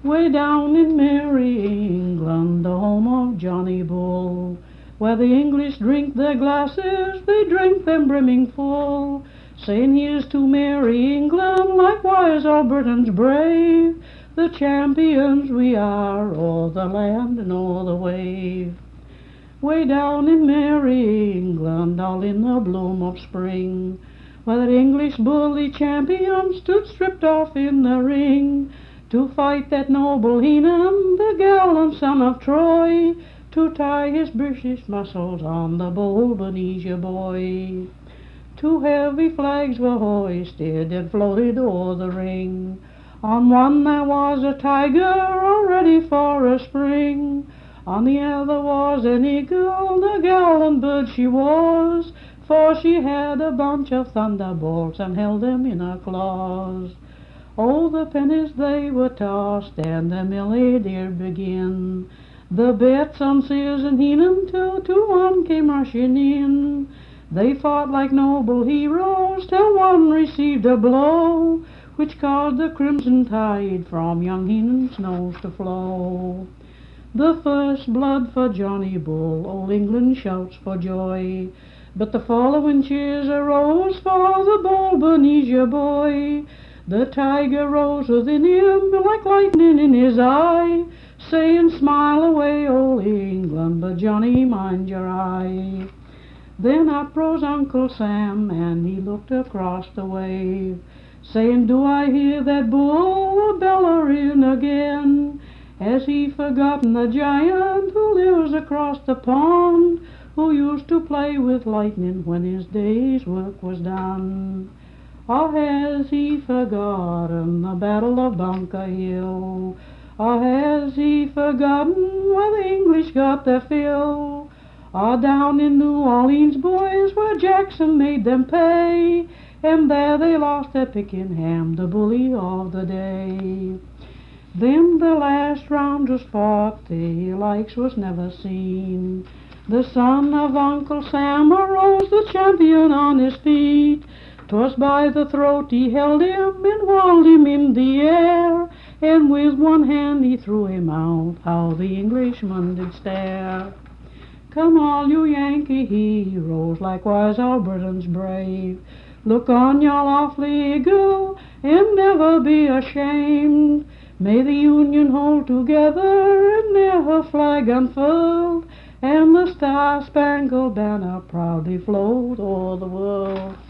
Way down in merry England, the home of Johnny Bull, where the English drink their glasses, they drink them brimming full, saying here's to merry England, likewise all Britons brave, the champions we are o'er the land and o'er the wave. Way down in merry England, all in the bloom of spring, where that English bully champion stood stripped off in the ring, to fight that noble Heenan, the gallant son of Troy, to tie his British muscles on the bold Bernicia boy. Two heavy flags were hoisted and floated o'er the ring. On one there was a tiger, all ready for a spring. On the other was an eagle, the gallant bird she was, for she had a bunch of thunderbolts and held them in her claws. Oh, the pennies they were tossed, and the melee did begin. The bets on Sears and Heenan 2-1 came rushing in. They fought like noble heroes till one received a blow, which caused the crimson tide from young Heenan's nose to flow. The first blood for Johnny Bull, old England shouts for joy, but the following cheers arose for the bold Bernicia boy. The tiger rose within him like lightning in his eye, saying, smile away, old England, but Johnny, mind your eye. Then up rose Uncle Sam, and he looked across the wave, saying, do I hear that bull a-bellowing again? Has he forgotten the giant who lives across the pond, who used to play with lightning when his day's work was done? Or has he forgotten the Battle of Bunker Hill? Or has he forgotten where the English got their fill? Or down in New Orleans, boys, where Jackson made them pay, and there they lost at Pickenham, the bully of the day. Then the last round was fought, the likes was never seen. The son of Uncle Sam arose, the champion on his feet. 'Twas by the throat he held him and whirled him in the air, and with one hand he threw him out. How the Englishmen did stare! Come all you Yankee heroes, likewise all Britons brave, look on your lofty eagle and never be ashamed. May the Union hold together and ne'er her flag unfurled, and the star-spangled banner proudly float o'er the world.